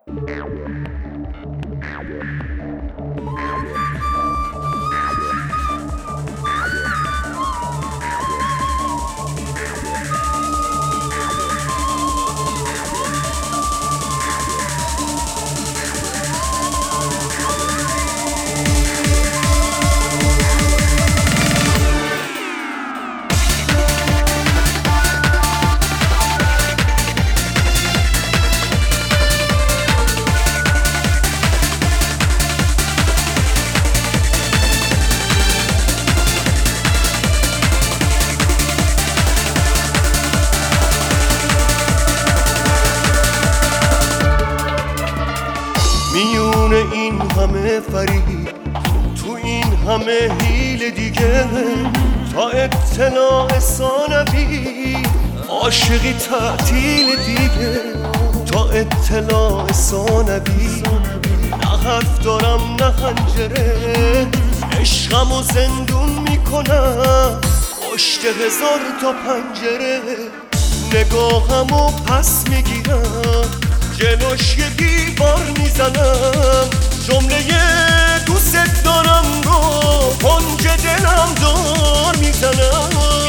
میون این همه فرید، تو این همه حیله دیگه، تا اطلاع ثانوی عاشقی تعطیل دیگه. تا اطلاع ثانوی نه حرف دارم نه خنجره، عشقمو زندون میکنم پشت 1000 تا پنجره. نگاهمو پس میگیرم جلوش یه دیوار میزنم، جمله دوست دارم رو کنج دلم دار میزنم.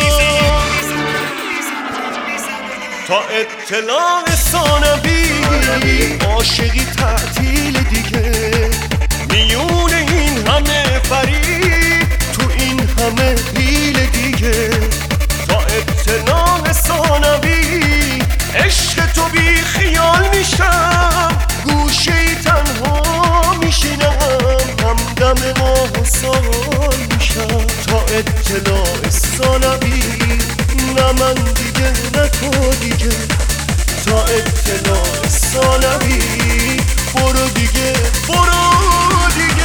تا اطلاع ثانوی عاشقی تعطیل دیگه، میون این همه فریب تو این همه حیله دیگه. تا اطلاع ثانوی عشق تو بی خیال میشم، گوشه ای تنها میشینم، همدم ماه سال میشم. تا اطلاع ثانوی نه من دیگه نه تو دیگه. تا اطلاع ثانوی برو دیگه برو دیگه.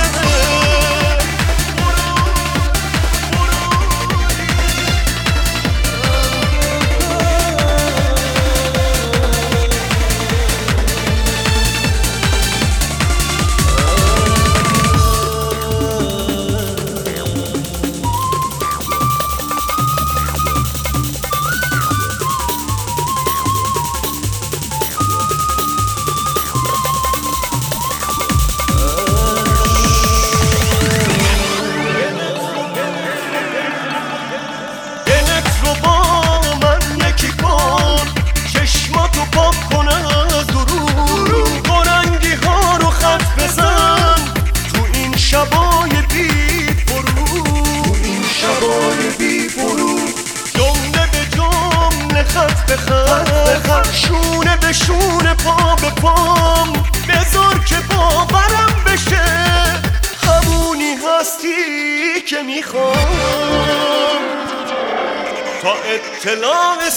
شونه به شونه پا به پام بذار که باورم بشه، همونی هستی که میخوام. تا اطلاع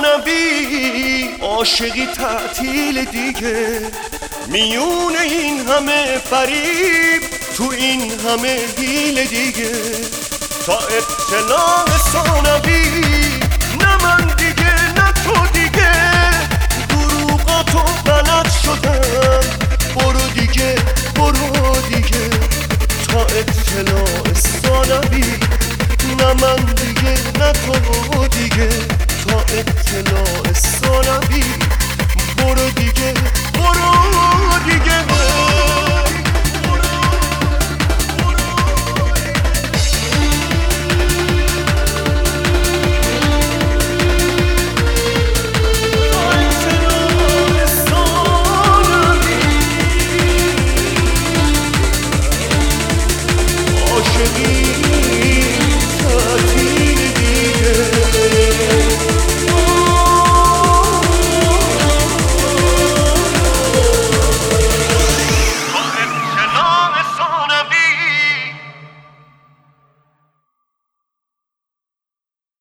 ثانوی عاشقی تعطیل دیگه، میون این همه فریب تو این همه حیله دیگه. تا اطلاع ثانوی نه من دیگه نه تو دیگه، دروغاتو بلد شدم، برو دیگه برو دیگه. تا اطلاع ثانوی نه من دیگه نه تو دیگه. تا اطلاع ثانوی برو دیگه برو دیگه. Should be